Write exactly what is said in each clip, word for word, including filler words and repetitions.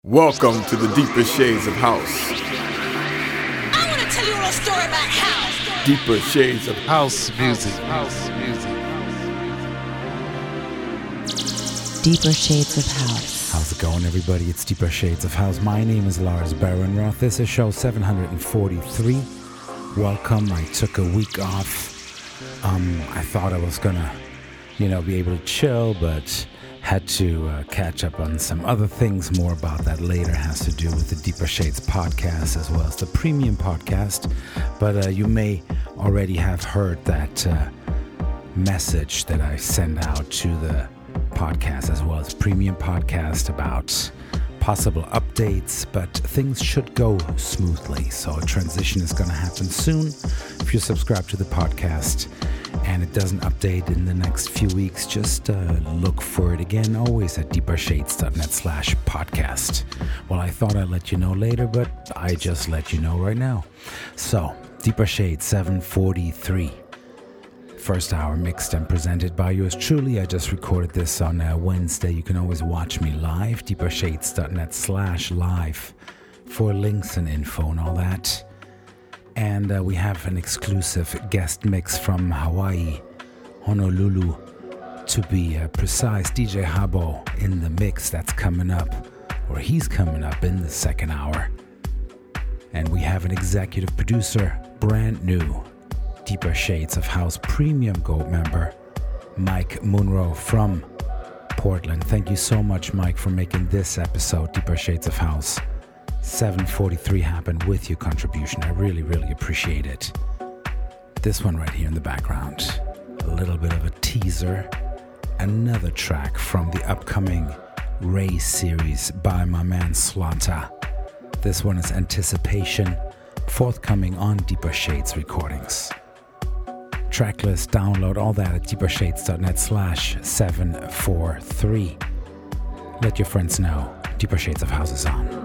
Welcome to the Deeper Shades of House. I want to tell you a little story about house. Deeper Shades of House music. House music. Deeper Shades of House. How's it going, everybody? It's Deeper Shades of House. My name is Lars Baron-Roth. This is show seven forty-three. Welcome. I took a week off. Um, I thought I was gonna, you know, be able to chill, but had to uh, catch up on some other things. More about that later. Has to do with the Deeper Shades podcast as well as the premium podcast. But uh, you may already have heard that uh, message that I send out to the podcast as well as premium podcast about possible updates, but things should go smoothly. So a transition is going to happen soon. If you subscribe to the podcast and it doesn't update in the next few weeks, just uh, look for it again, always at deepershades.net slash podcast. Well, I thought I'd let you know later, but I just let you know right now. So, Deeper Shades seven forty-three. First hour mixed and presented by yours truly. I just recorded this on uh, Wednesday. You can always watch me live, deepershades.net slash live for links and info and all that. And uh, we have an exclusive guest mix from Hawaii, Honolulu, to be uh, precise. D J Habo in the mix. That's coming up, or he's coming up in the second hour. And we have an executive producer, brand new Deeper Shades of House Premium Gold member, Mike Munro from Portland. Thank you so much, Mike, for making this episode, Deeper Shades of House seven forty-three, happen with your contribution. I really, really appreciate it. This one right here in the background, a little bit of a teaser, another track from the upcoming Ray series by my man Slaughter. This one is Anticipation, forthcoming on Deeper Shades Recordings. Tracklist, download, all that at deepershades.net slash 743. Let your friends know Deeper Shades of House is on.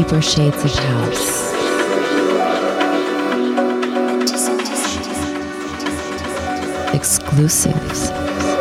Deeper Shades of House. Exclusives.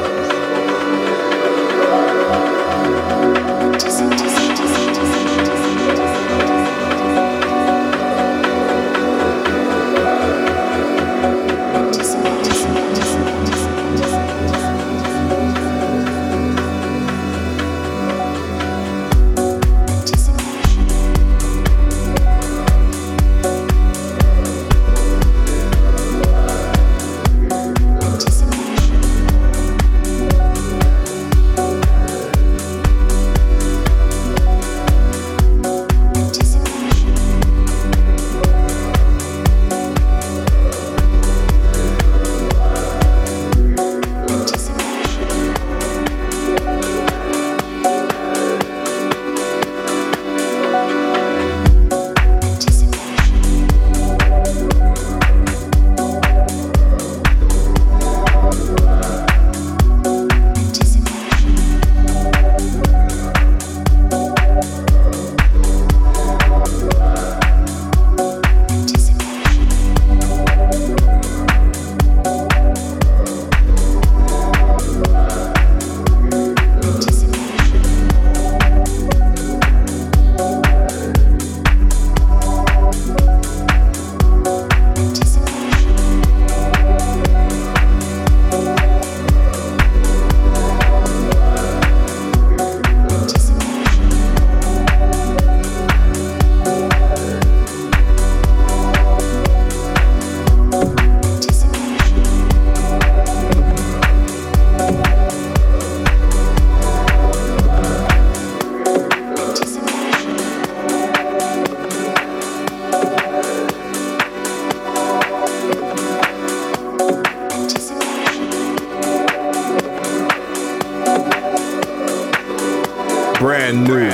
Brand new.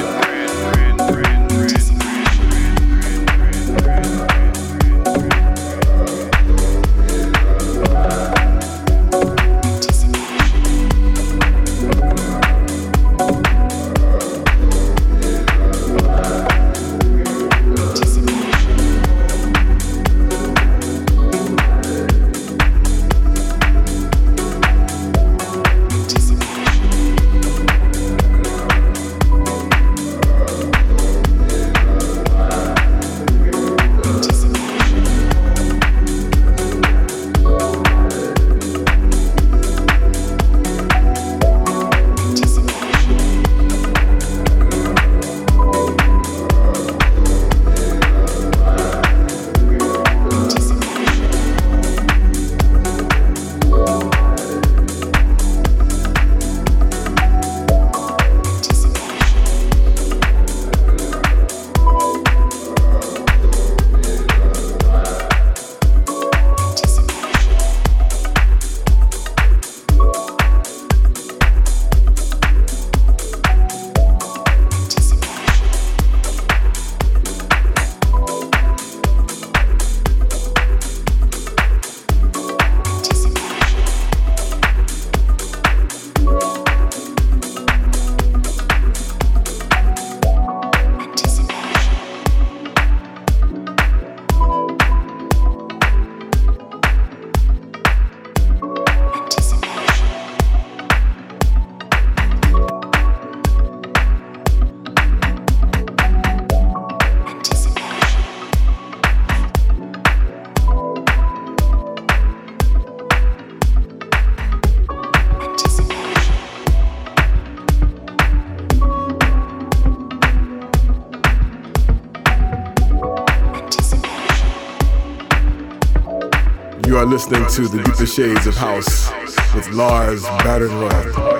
You are listening to The Deeper Shades of House with Lars Badenrod.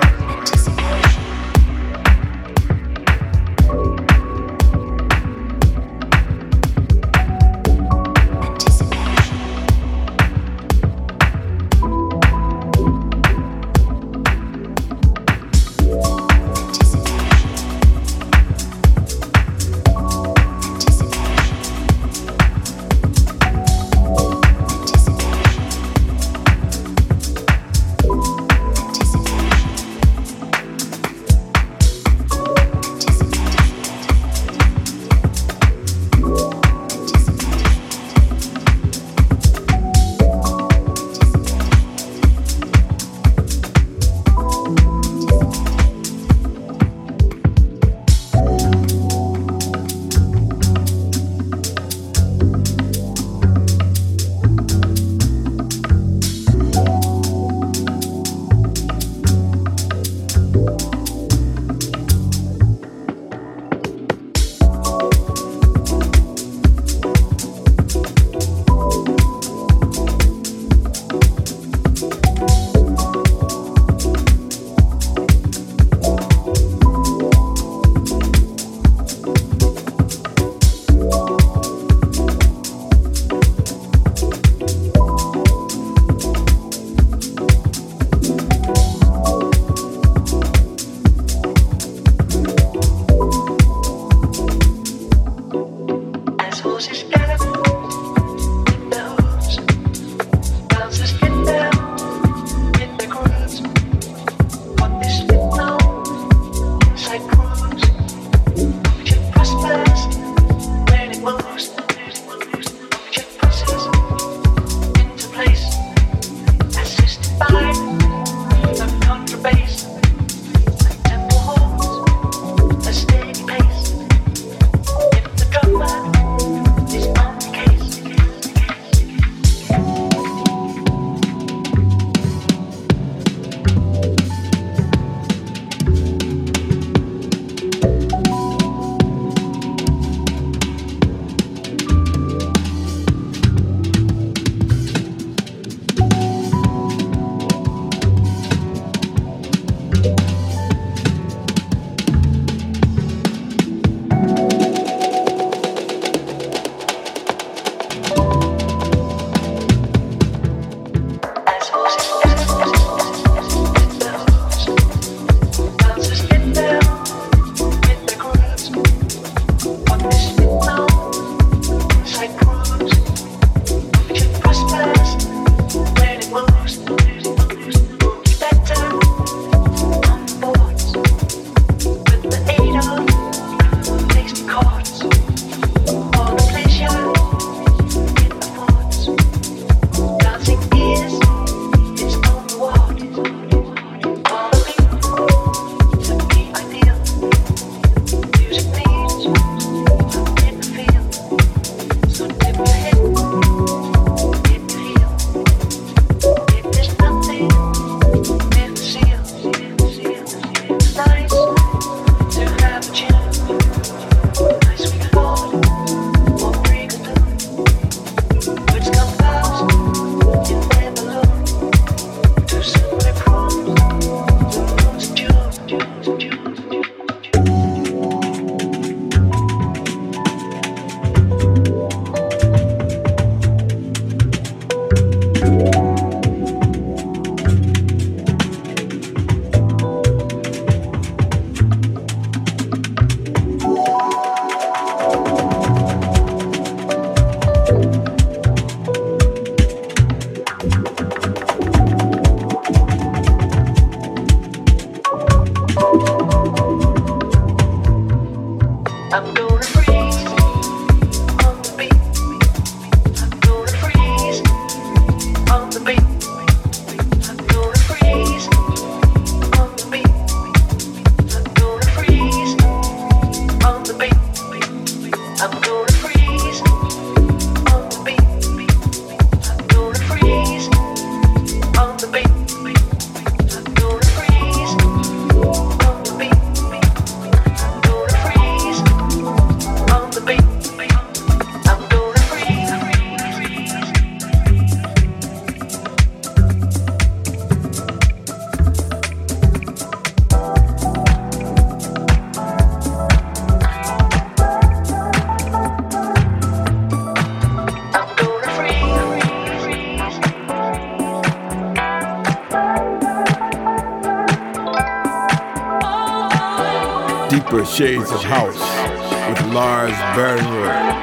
Shades of House with Lars Barenroth.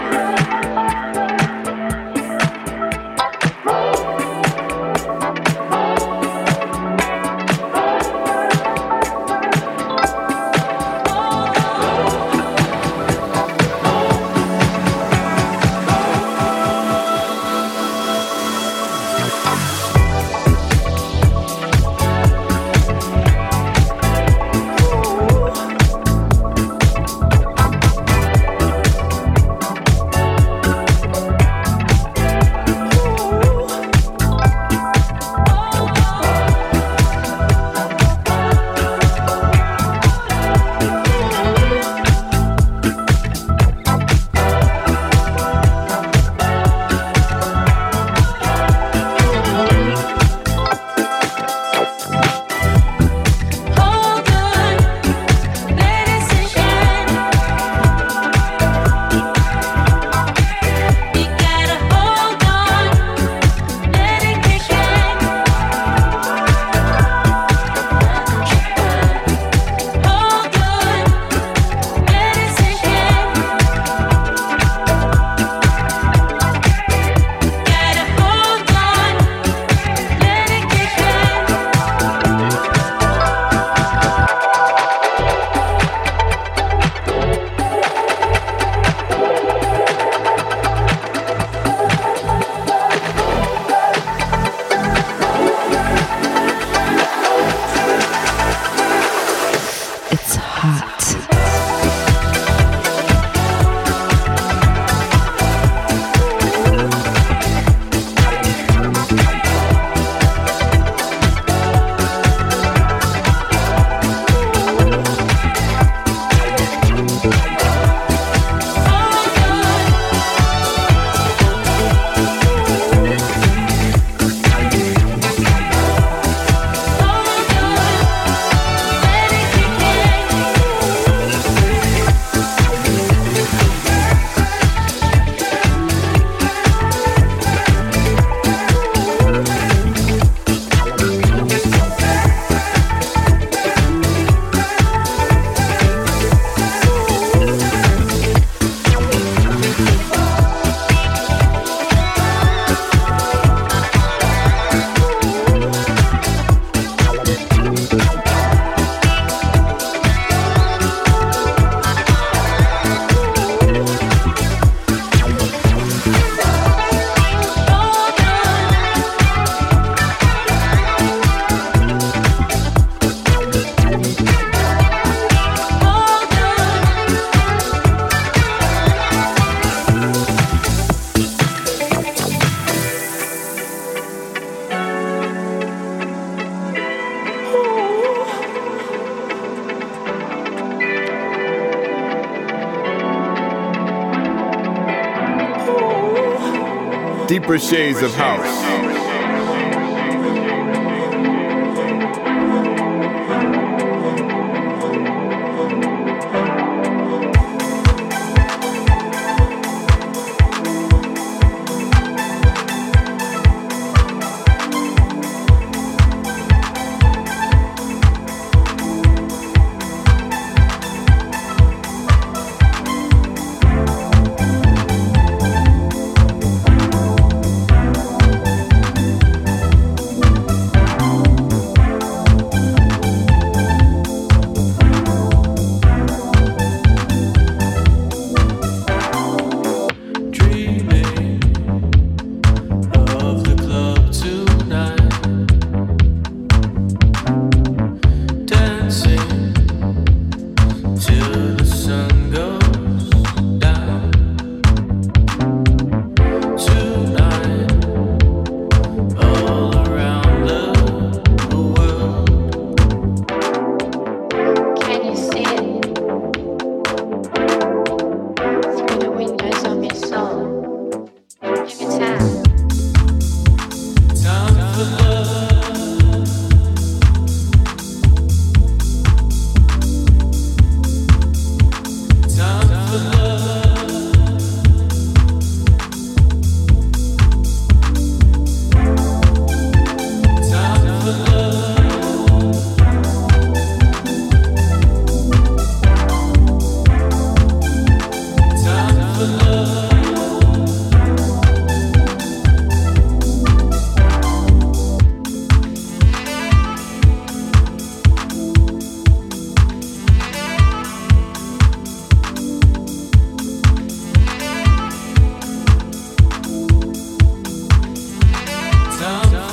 Deeper Shades of House.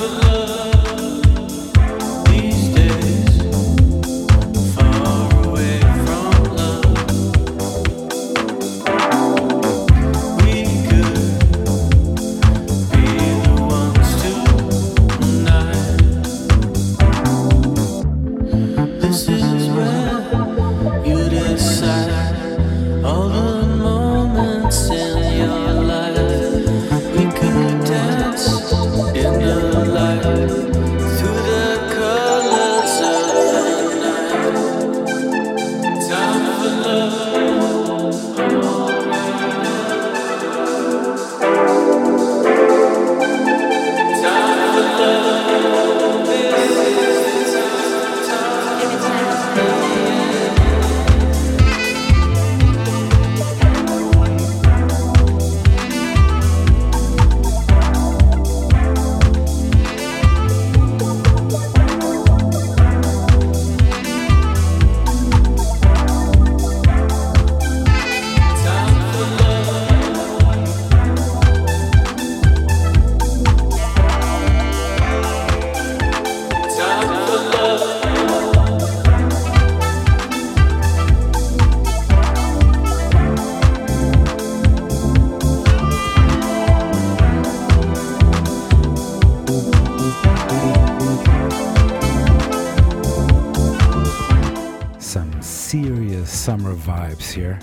Summer vibes here.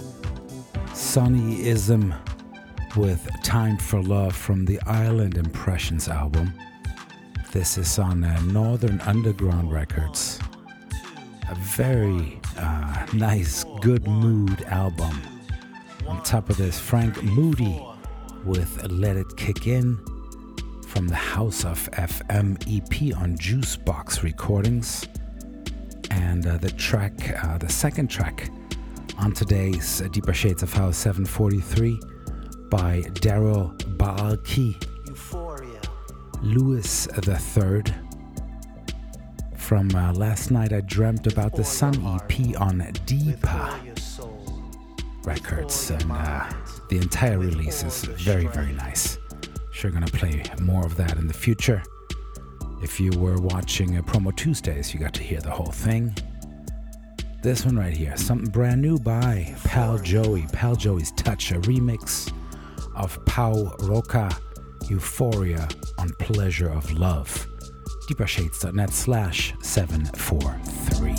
Sunnyism with Time for Love from the Island Impressions album. This is on uh, Northern Underground Records. A very uh, nice, good mood album. On top of this, Frank Moody with Let It Kick In from the House of F M E P on Juicebox Recordings. And uh, the track, uh, the second track on today's uh, Deeper Shades of House seven forty-three by Daryl Baalki, Louis the Third. From uh, Last Night I Dreamt About the Sun E P on Deepa Records. And uh, the entire release is very, very nice. Sure gonna play more of that in the future. If you were watching uh, Promo Tuesdays, you got to hear the whole thing. This one right here, something brand new by Pal Joey. Pal Joey's Touch, a remix of Pau Roca, Euphoria on Pleasure of Love. deepershades.net slash 743.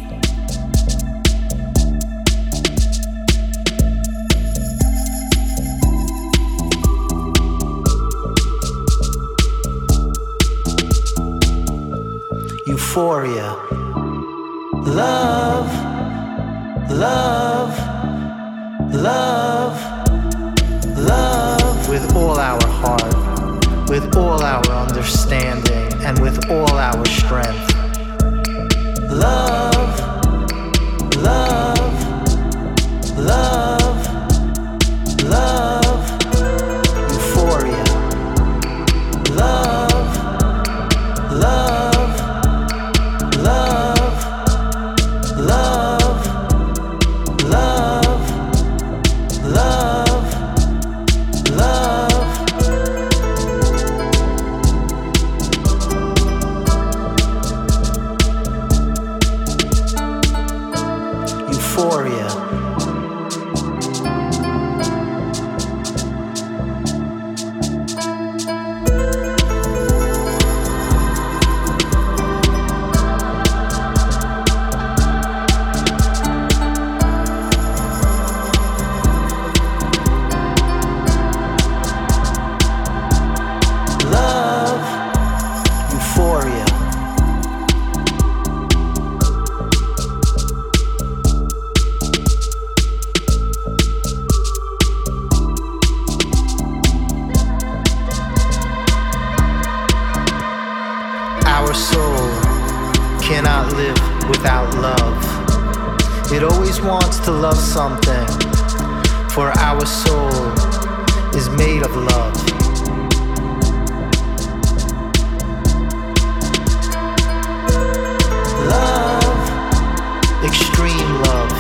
Euphoria. Love, love, love, love. With all our heart, with all our understanding, and with all our strength. Love, love, love, love. Euphoria. Love, love, love, love, love, love, love. Euphoria. Love, euphoria. Our soul cannot live without love. It always wants to love something, for our soul is made of love. Love, extreme love.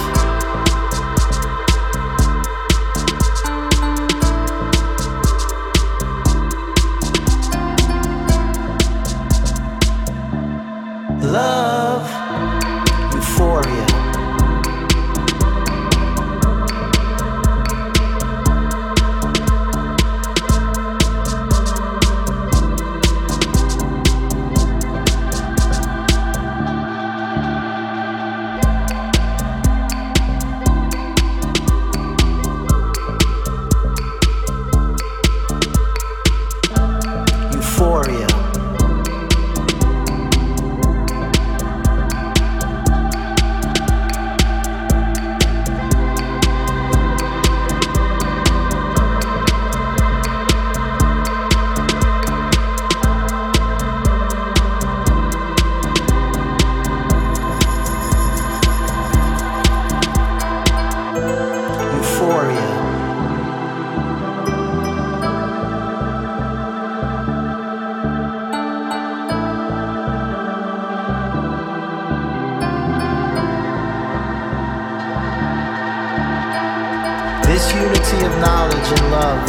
sea of knowledge and love.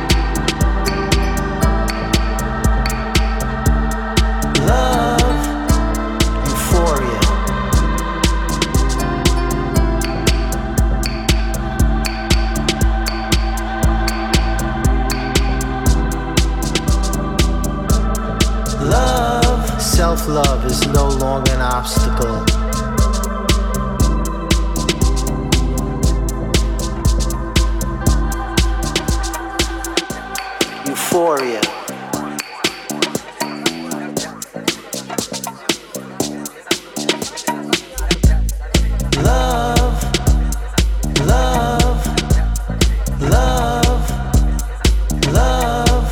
Love, euphoria. Love, self-love is no longer an obstacle. Euphoria. Love, love, love, love.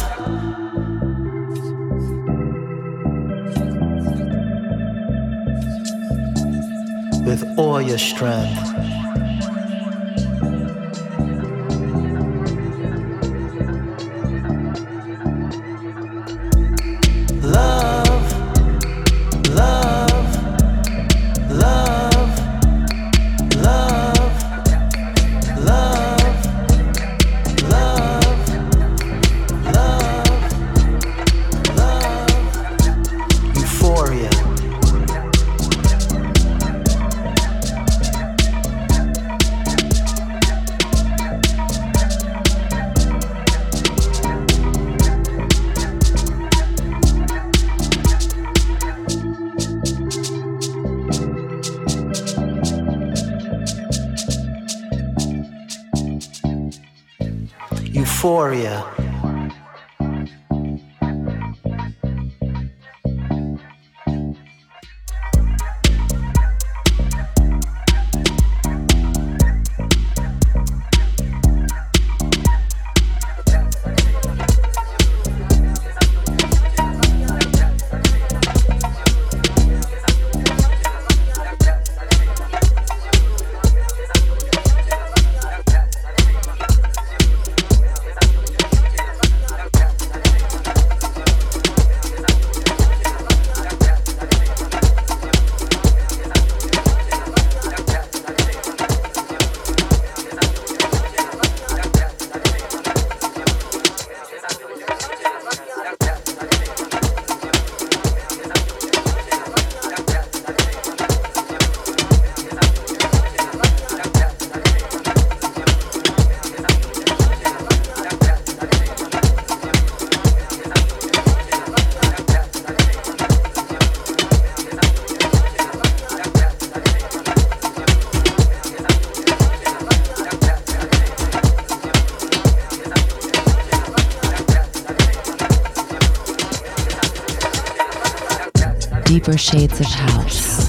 With all your strength. Euphoria. Deeper shades of house.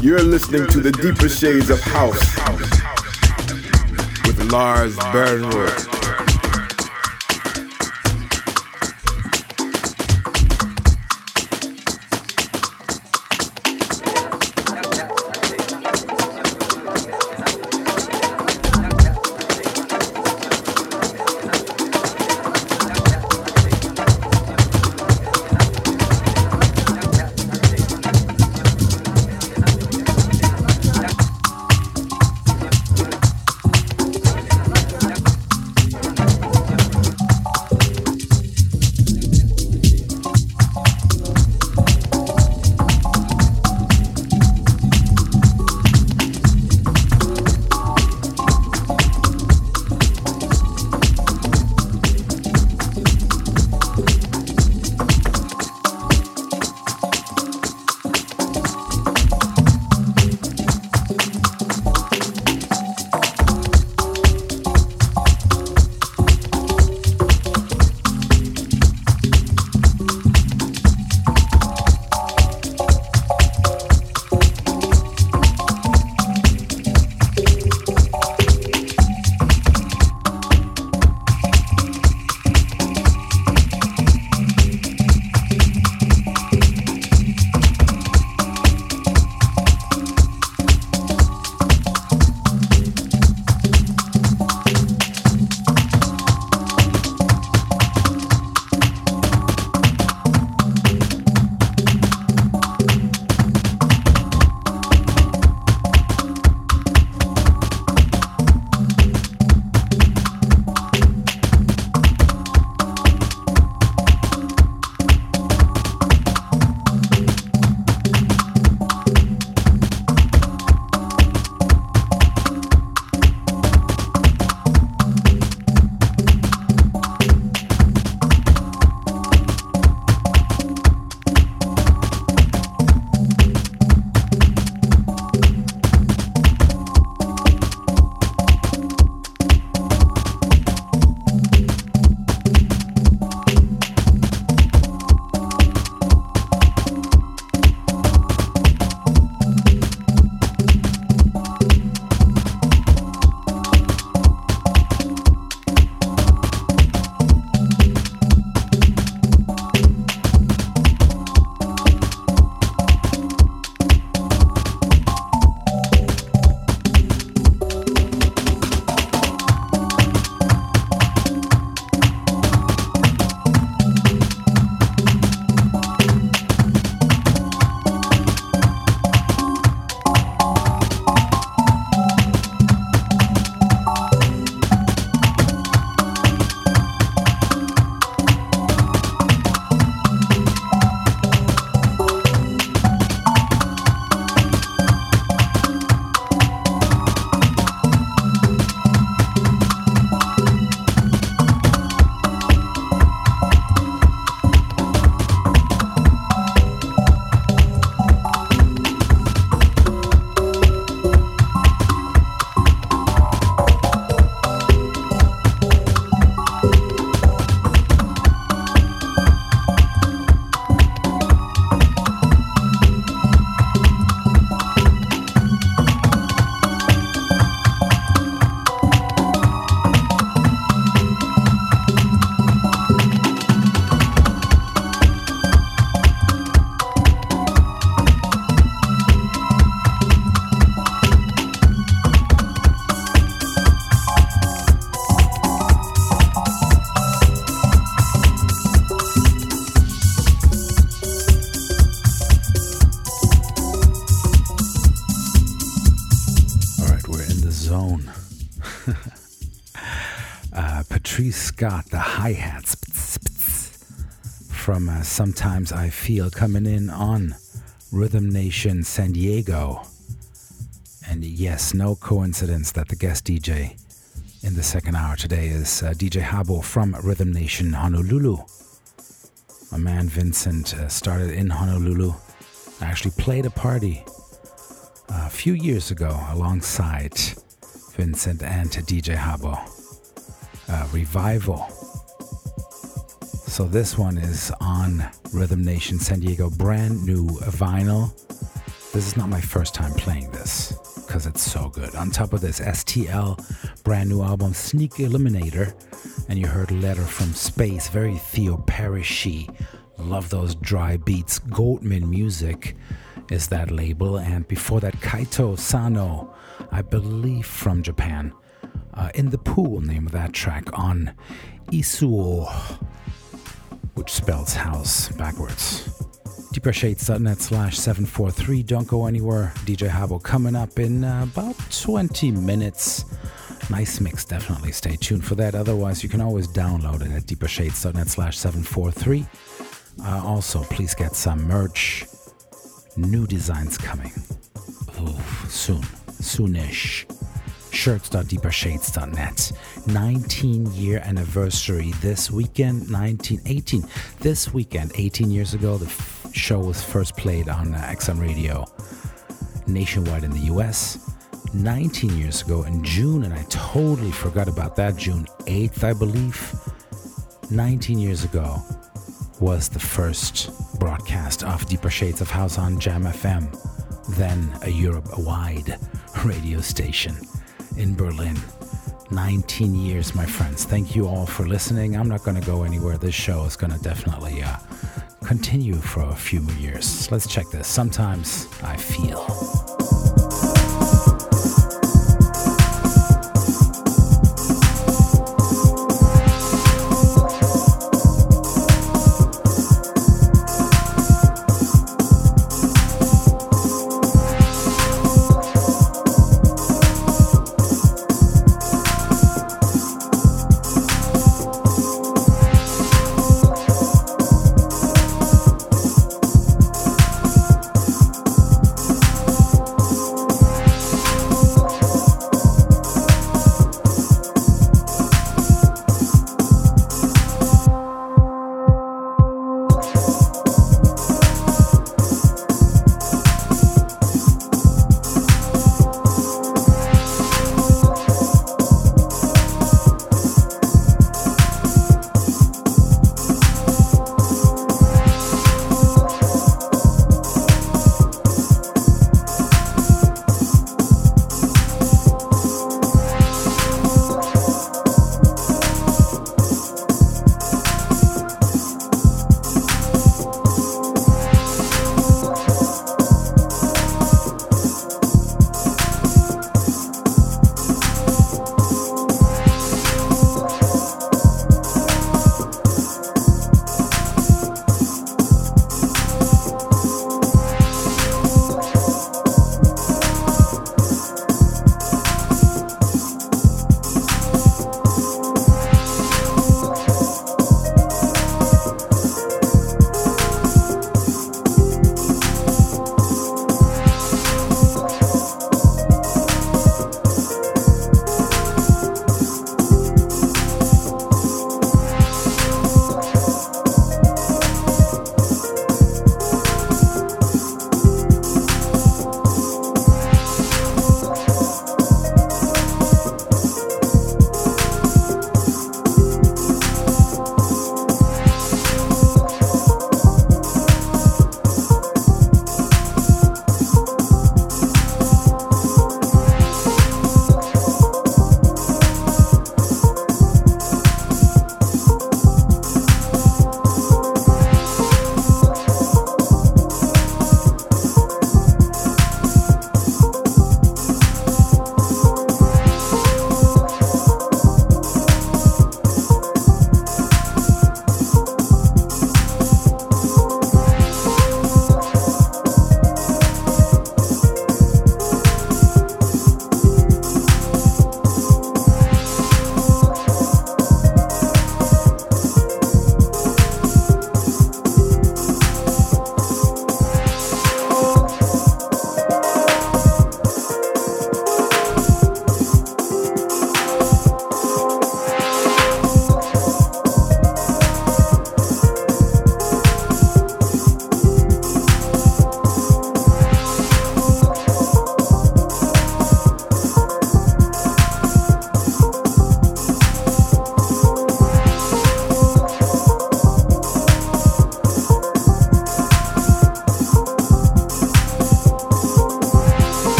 You're listening to the deeper shades of house with Lars Bernroth. Scott, the hi-hats from uh, Sometimes I Feel, coming in on Rhythm Nation San Diego. And yes, no coincidence that the guest D J in the second hour today is uh, D J Habo from Rhythm Nation Honolulu. My man Vincent uh, started in Honolulu. I actually played a party uh, a few years ago alongside Vincent and D J Habo. Uh, Revival. So this one is on Rhythm Nation San Diego, brand new vinyl. This is not my first time playing this, because it's so good. On top of this, S T L, brand new album, Sneak Eliminator. And you heard Letter from Space, very Theo Parrish-y. Love those dry beats. Goatman Music is that label. And before that, Kaito Sano, I believe from Japan. Uh, In the Pool, name of that track, on Isuo, which spells house backwards. deepershades.net slash 743. Don't go anywhere. D J Habo coming up in uh, about twenty minutes. Nice mix, definitely. Stay tuned for that. Otherwise, you can always download it at deepershades.net slash 743. Uh, also, please get some merch. New designs coming. Ooh, soon. Soonish. shirts dot deepershades dot net. nineteen year anniversary this weekend. nineteen eighteen. This weekend, eighteen years ago, the f- show was first played on uh, X M Radio nationwide in the U S. nineteen years ago in June, and I totally forgot about that, June eighth, I believe. nineteen years ago was the first broadcast of Deeper Shades of House on Jam F M, then a Europe-wide radio station in Berlin. nineteen years, my friends. Thank you all for listening. I'm not going to go anywhere. This show is going to definitely uh, continue for a few more years. Let's check this. Sometimes I Feel.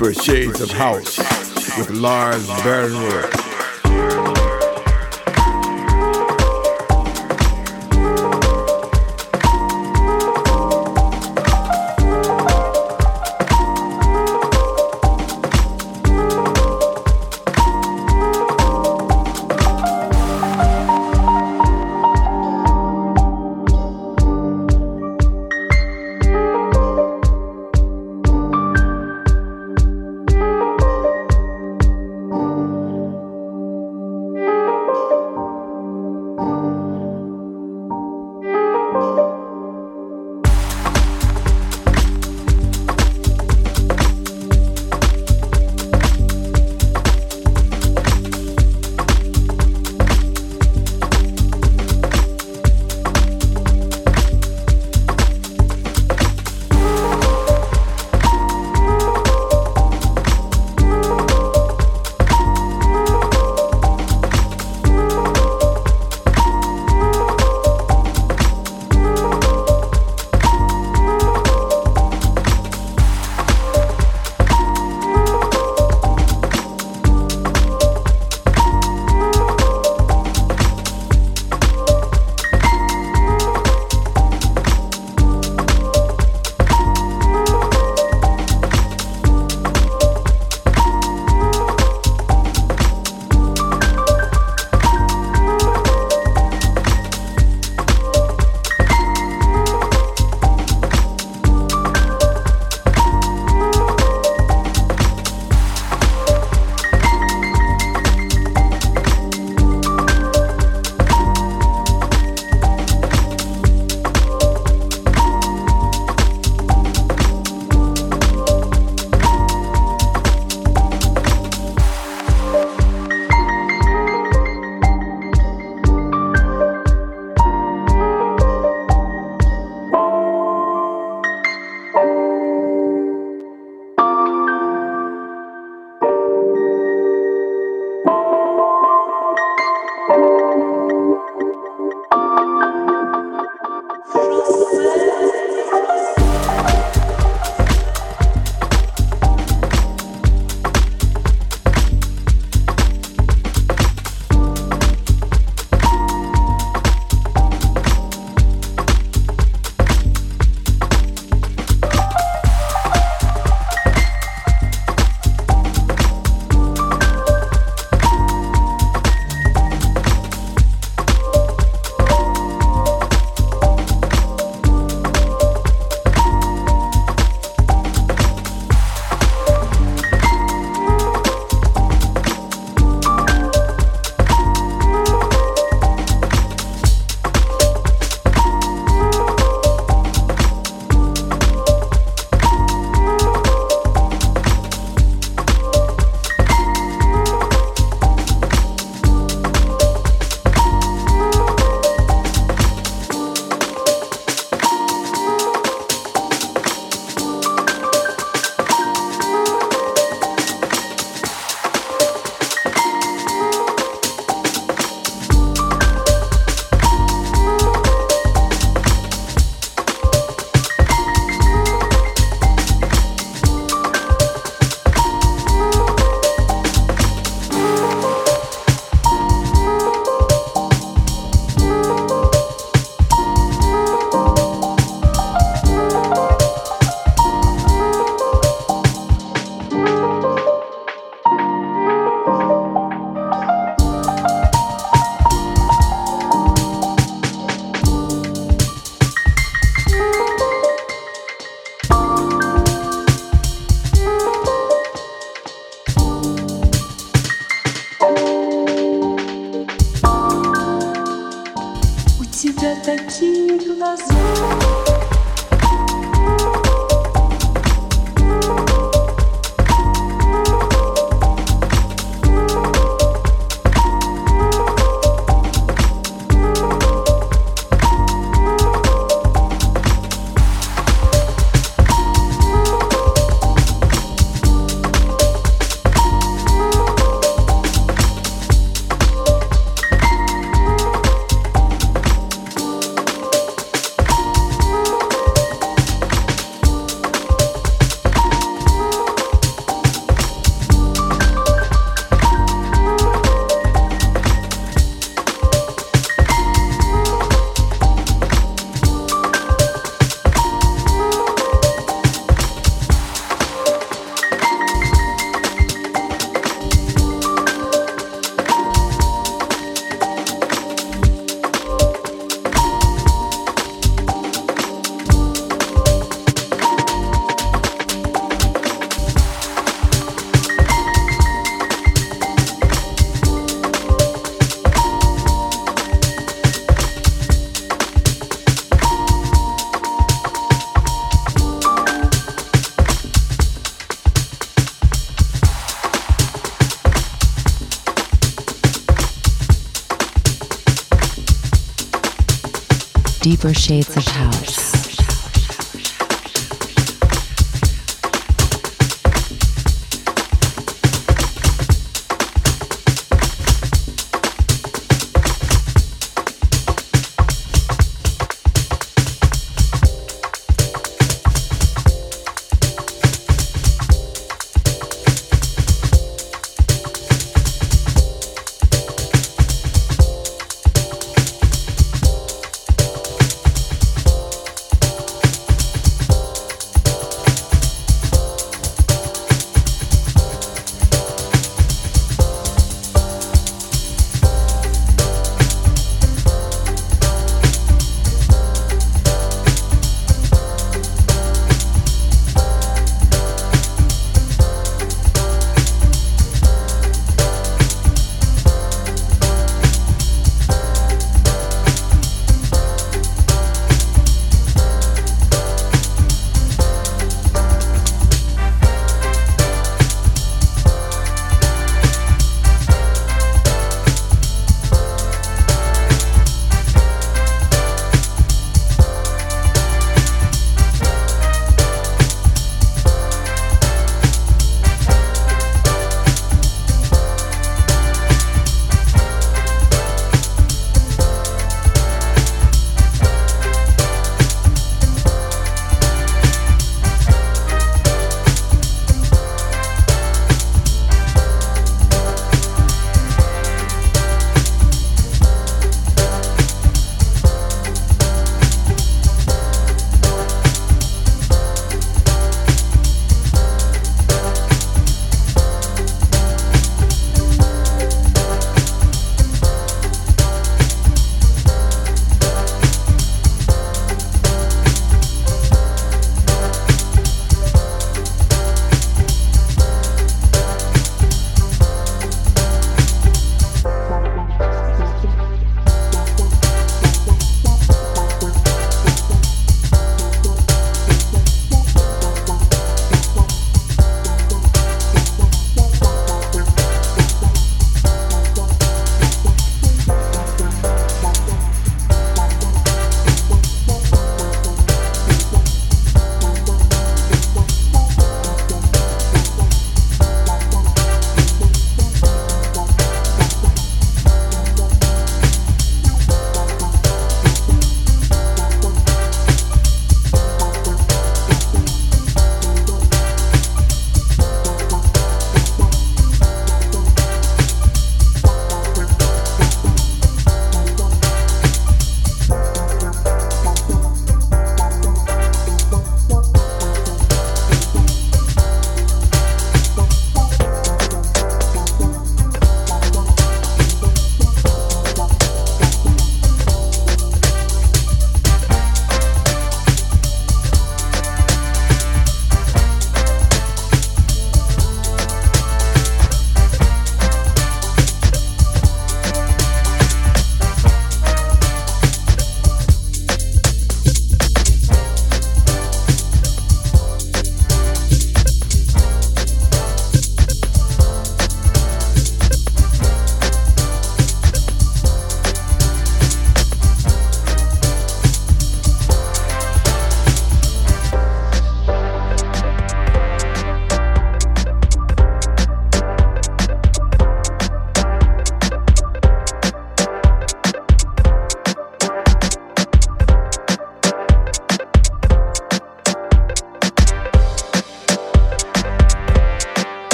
Deeper Shades of House with Lars Barenroth. такие глаза. Deeper Shades of House.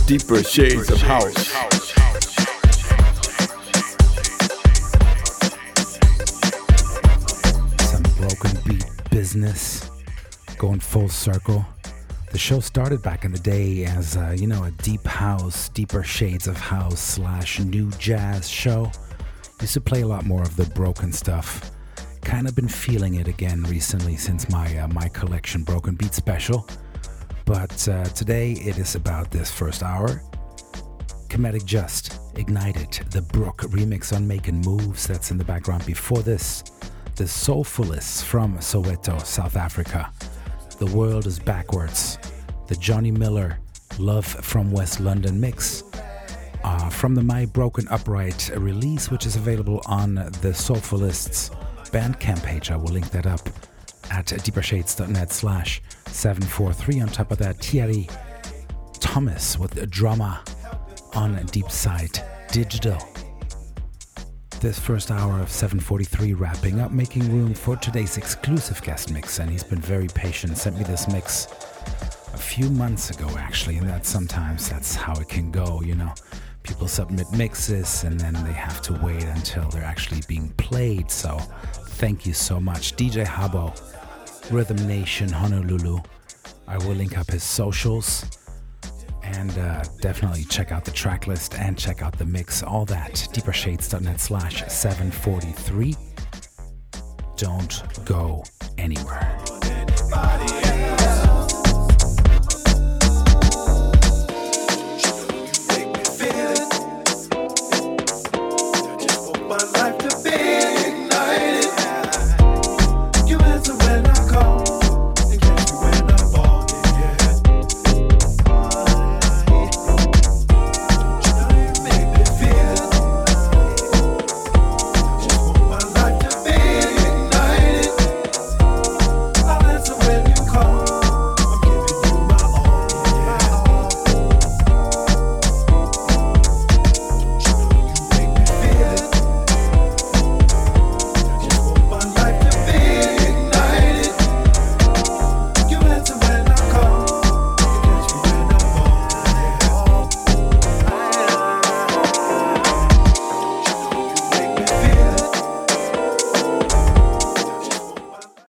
Deeper Shades of House. Some broken beat business going full circle. The show started back in the day as, uh, you know, a deep house, deeper shades of house slash new jazz show. Used to play a lot more of the broken stuff. Kind of been feeling it again recently since my uh, my collection Broken Beat special. But uh, today it is about this first hour. Comedic Just Ignited, the Brook remix on Making Moves that's in the background before this. The Soulfulists from Soweto, South Africa. The World is Backwards. The Johnny Miller Love from West London mix. Uh, from the My Broken Upright release, which is available on the Soulfulists Bandcamp page. I will link that up at deepershades.net slash 743. On top of that, Thierry Thomas with a drama on Deep Side Digital. This first hour of seven forty-three wrapping up, making room for today's exclusive guest mix, and he's been very patient. Sent me this mix a few months ago, actually, and that sometimes that's how it can go, you know. People submit mixes and then they have to wait until they're actually being played. So thank you so much. D J Habo, Rhythm Nation, Honolulu. I will link up his socials. And uh, definitely check out the track list and check out the mix. All that, deepershades.net slash 743. Don't go anywhere.